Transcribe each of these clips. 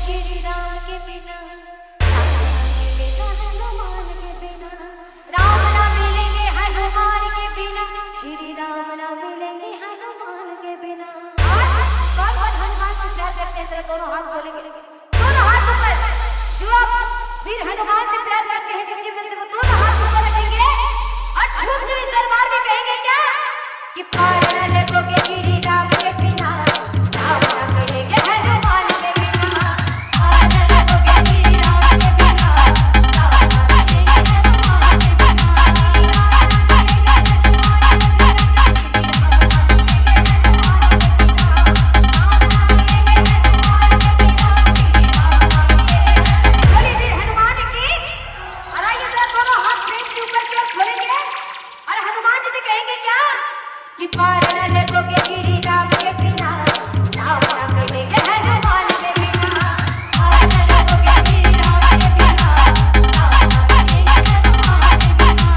श्री राम के बिना राम ना मिलेगा हनुमान के बिना राम ना मिलेंगे हनुमान के बिना श्री राम ना मिलेंगे हनुमान के बिना। कौन कौन हनुमान से प्यार करते हैं जरा दोनों हाथ बोलेंगे, दोनों हाथ ऊपर। जो आप वीर हनुमान से प्यार करते हैं सच्चे मन से वो दोनों हाथ ऊपर रखेंगे और झूठ के इस दरबार में कहेंगे क्या कि पार न लगोगे श्री राम के बिना राम ना मिलेंगे हनुमान के बिना पार न लगोगे श्री राम के बिना राम ना मिलेंगे हनुमान के कि पार न लगोगे श्री राम के बिना राम ना मिलेंगे हनुमान के बिना पार न लगोगे श्री राम के बिना राम ना मिलेंगे हनुमान के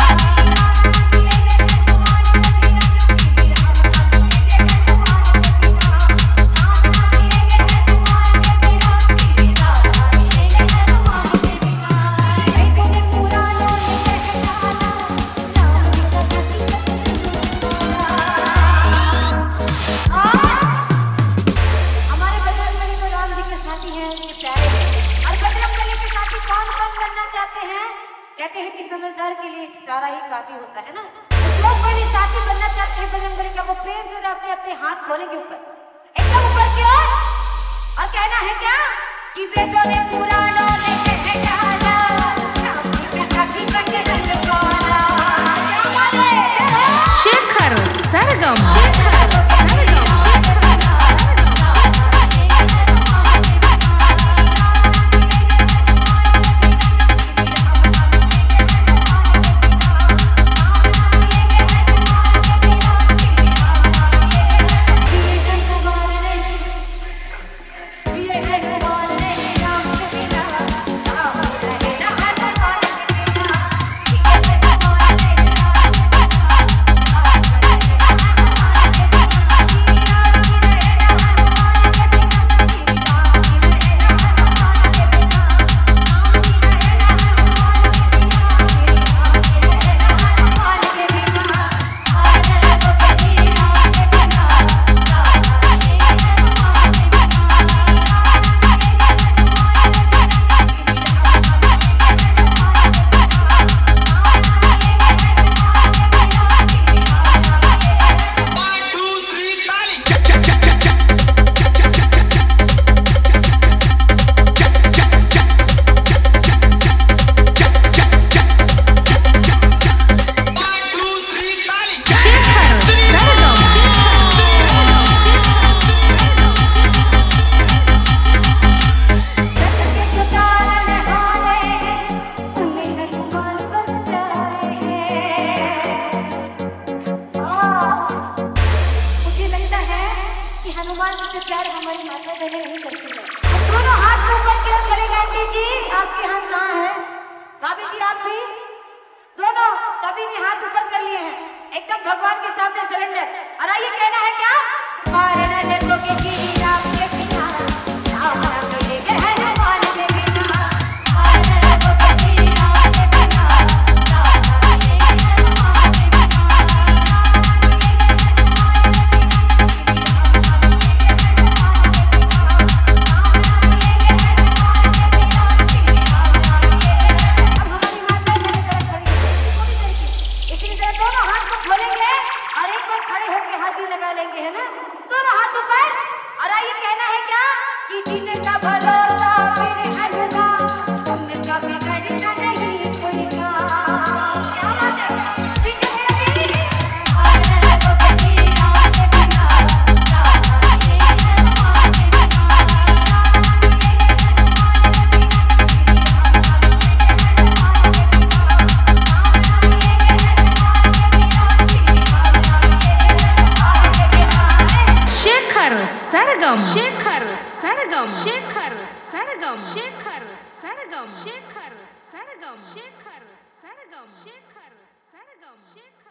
कहते हैं कि समझदार के लिए सारा ही काफी होता है ना। जो कोई भी साथी बनना चाहते हैं बजरंगबली का वो प्रेम से अपने अपने हाथ खोलेंगे ऊपर एकदम ऊपर की ओर और कहना है क्या कि वेदों में पुराणों में कहे जाना राम जी का साथी बन के रंगवाला। क्या बात है शेखर सरगम प्यार हमारी माता बहने नहीं करती है। दोनों हाथ ऊपर की ओर करेंगे। आंटी जी आपके हाथ कहाँ है? भाभी जी आप भी दोनों सभी ने हाथ ऊपर कर लिए हैं एकदम भगवान के सामने सरेंडर। और आइए कहना है क्या पार न लगोगे श्री राम के बिना राम ना मिलेंगे हनुमान के बिना पार न लगोगे श्री राम के बिना राम ना मिलेंगे हनुमान के बिना। है ना दोनों हाथ ऊपर और आइए कहना है क्या कि जिनका भरोसा मेरे अल्लाह उनका बिगड़ना नहीं कोई काम। क्या बात है सरगम शेखर सरगम शेखर सरगम शेखर सरगम शेखर सरगम शेखर सरगम शेखर सरगम शेखर